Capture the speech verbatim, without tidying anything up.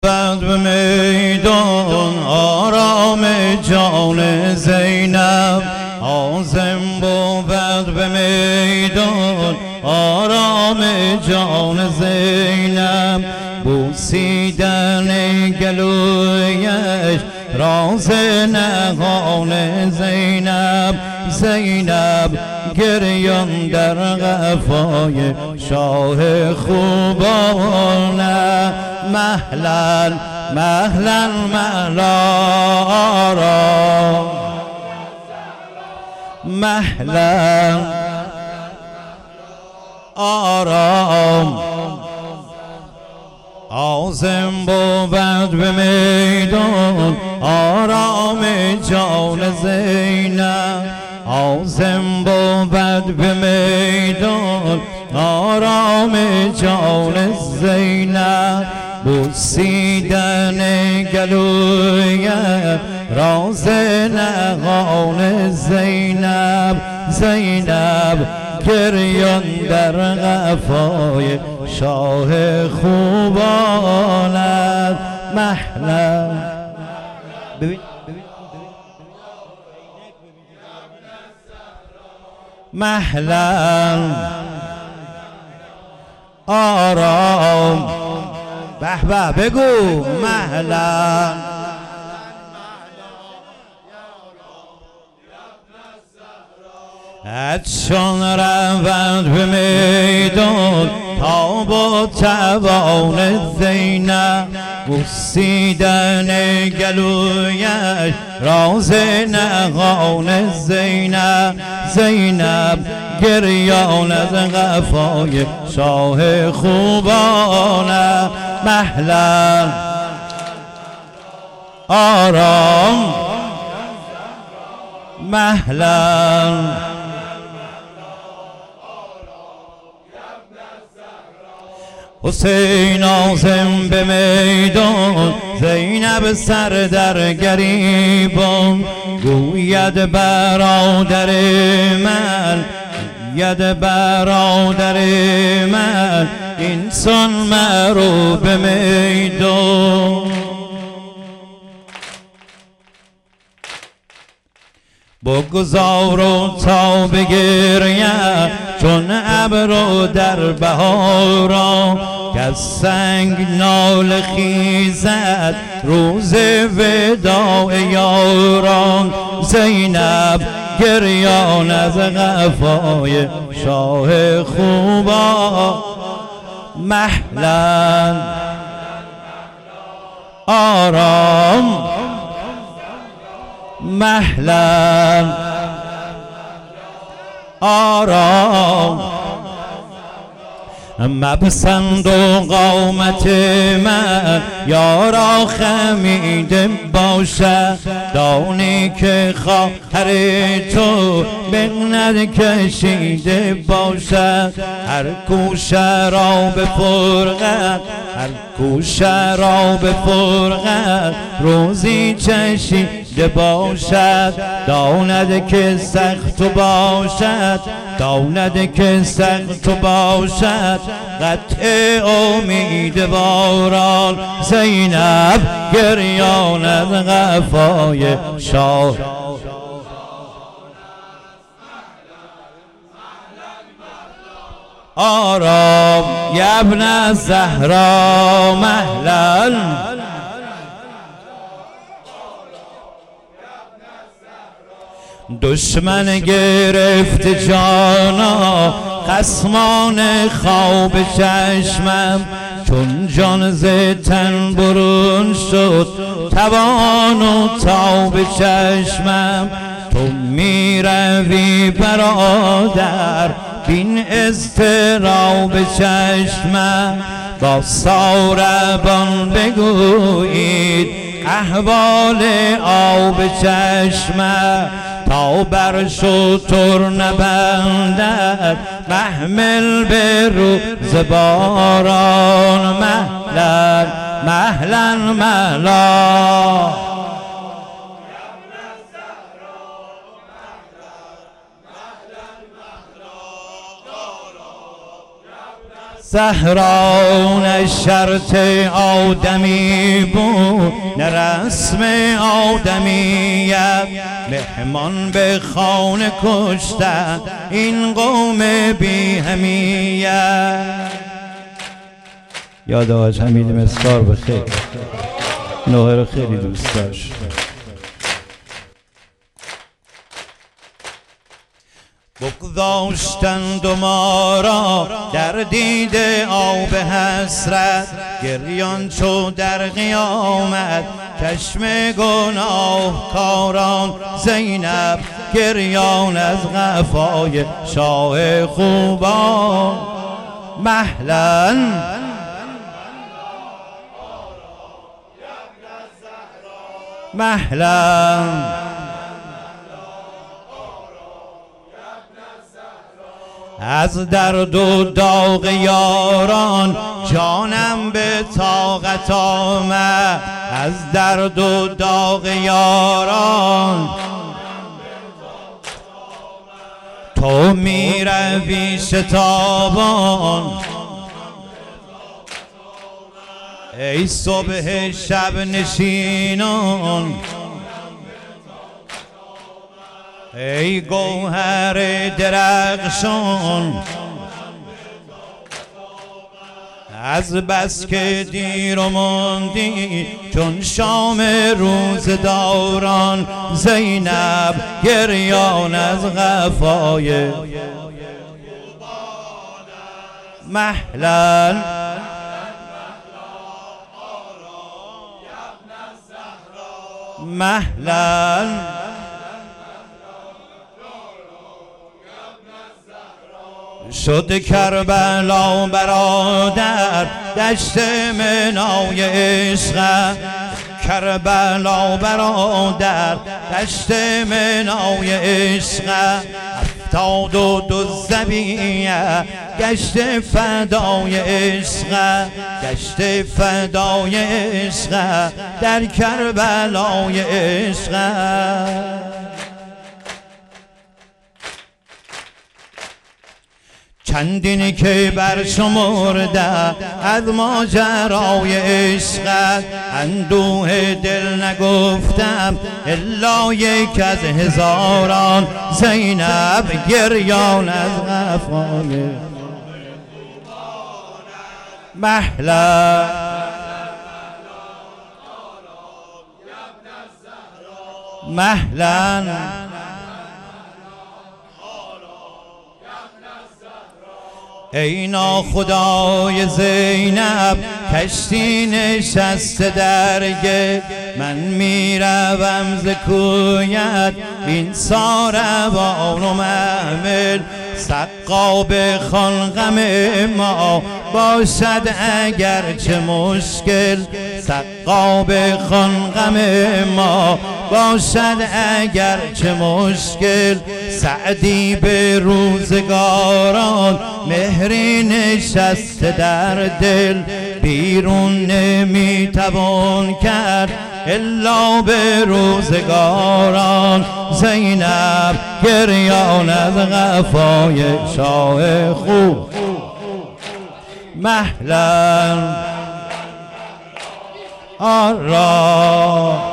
بعد به میدان آرام جان زینب، عازم بود به میدان آرام جان زینب، بوسیدن گلویش راز نهان زینب، زینب گریان در قفای شاه خوبانه، مهلا مهلا مهلا آرام، مهلا آرام، عازم بود به میدان آرام جان زینب، عازم بود به میدان آرام جان زینب، بوسیدن گلوی راز نهان زینب، زینب گریان در قفای شاه خوبانت، مهلا مهلا آرام، به به بگو مهلا ادشان روند به میدان تا با توان زینب، بوسیدن گلویش راز نهان زینب، زینب گریان از قفای شاه خوبانه، مهلا آرام، مهلا حسین عازم به میدان، زینب سر در گریبان، گوید برادر من، گوید برادر من، انسان مرو به میدان، بگذار تا بگریم چون ابر در بهاران، که از سنگ ناله خیزد روز وداع یاران، زینب گریان از قفای شاه خوبا، مهلا آرام، مهلا آرام، مبسند و قامت من یارا خمیده باشه، دانی که خواهر تو بغنت کشیده باشد، هر کو شراب فرقت، هر کو شراب فرقت روزی چشیده باشد، داند که سخت باشد، داند که سخت باشد قطع امید باران، زینب گریان از قفای شاه، آرام یا ابن زهرا، مهلا دشمن گرفت جانا خصمان خواب چشمم، چون جان ز تن برون شد توان و تاب چشمم، تو می روی برادر بین اضطراب چشمم، با ساربان بگویید احوال آب چشمم، تا بر شتر نبندد محمل به روز باران، مهلا مهلا مهلا زهرا نه شرط آدمی بود نه رسم آدمیت، مهمان به خانه کشتن این قوم بی همیت. یاد آقای حمید مسکار بخیر، نوحه رو خیلی دوست داشت. بگذاشتند و ما را در دید آب حسرت، گریان چو در قیامت چشم گناه کاران. زینب گریان از قفای شاه خوبان. مهلا مهلا از درد و داغ یاران جانم به طاقت آمد. از درد و داغ یاران تو می روی شتابان. ای صبح شب نشینان، ای گوهر درخشان، از بس که دیر و ماندی چون شام روزداران. زینب گریان از قفای مهلا مهلا شد کربلا برادر دشت منای عشق. کربلا برادر دشت منای عشق. افتاد و دو زبیه گشت فدای عشق. گشت فدای عشق در کربلای عشق. چندین که بر شمرده از ماجرای عشقت، اندوه دل نگفتم الا یک از هزاران. زینب گریان از قفای مهلا مهلا ای ناخدای زینب کشتی نشسته درگه. من میروم ز کویت این ساروان و محمل. سقا خان غم ما باشد اگر چه مشکل. سقا خان غم ما باشد اگر چه مشکل. سعدی به روزگاران مهری نشسته در دل. بیرون نمیتوان کرد الا به روزگاران. زینب گریان از قفای شاه خوب مهلا آرا